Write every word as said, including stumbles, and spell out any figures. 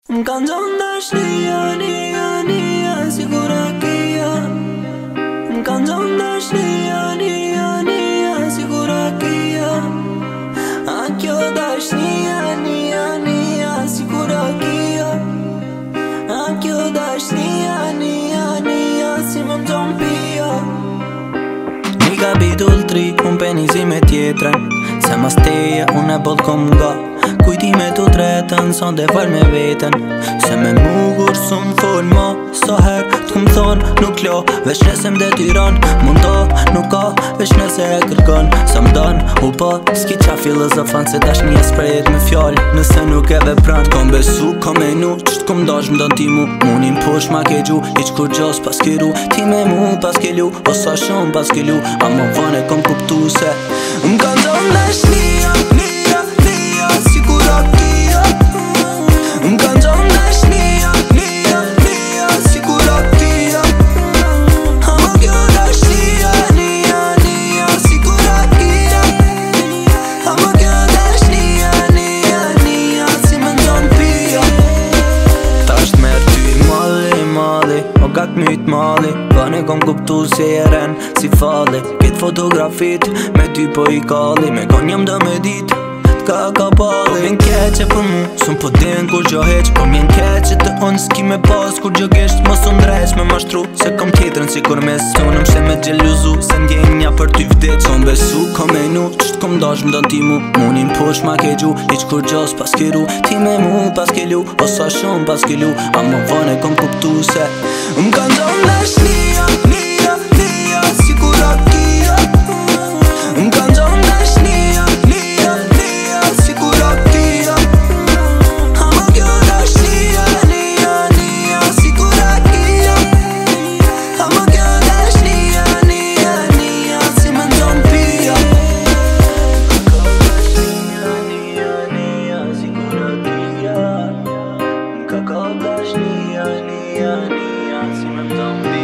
M'kan zonë dashnia, nia, nia, sigura kia. M'kan zonë dashnia, nia, nia, sigura kia. A kjo dashnia, nia, nia, sigura kia. A kjo dashnia, nia, nia, si më m'zonë pia. Një kapitull tri, unë penisi me tjetren. Se mas teje, unë e boll kom nga kujtime të tretën, son dhe fal me veten. Se me mugur su m'fol ma sa her t'kum thonë nuk lo, veç nëse m'detyron. Mundo nuk ka, veç nëse e kërkon. Sa m'dan u pa, s'ki qa filozofan. Se dash një sprejt me fjall, nëse nuk e vepran. Kom besu, kom e nu, q't kom dash m'dan ti mu. Munin posh ma ke gju, iq kur gjas pas ke ru. Ti me mu pas ke lu, o sa shumë pas ke lu. A më vane kom kuptu se m'kan zonë dashnia, nia, nia, sigura kia. M'kan zonë dashnia, nia, nia, sigura kia. Ama kjo dashnia, nia, nia, sigura kia. Ama kjo dashnia, nia, nia, si më ndonë pia. Tasht mer ty malli, malli, o gat myt malli. Vane kom kuptu se e ren si falli. Kit fotografit me ty po i kalli. Me kon jam do me dit t'ka ka palli. Po vjen keqe për mu, sun po din kur gjo heq. Po vjen keqe të unë s'ki me pas kur gjo gisht. Mos unë dreq me mashtru, se kom tjetërën si kur mes. Unë mshe me gjeluzu, se ndjenja për ty vdic. Kom besu, kom e nu, q't kom dash m'dan ti mu. Munin posh ma ke gju, iq kur gjas pas ke ru. Ti me mu pas ke lu, o sa shumë pas ke lu. A më vane kom kuptu se m'kan zonë dashnia, nia, nia, sigura kia. M'kan zonë dashnia, nia, nia, sigura kia. Ama kjo dashnia, nia, nia, sigura kia. Ama kjo dashnia, nia, nia, si më ndonë pia. M'ka dashnia, nia, nia, sigura kia. M'ka dashnia, nia, nia, si më ndonë pia.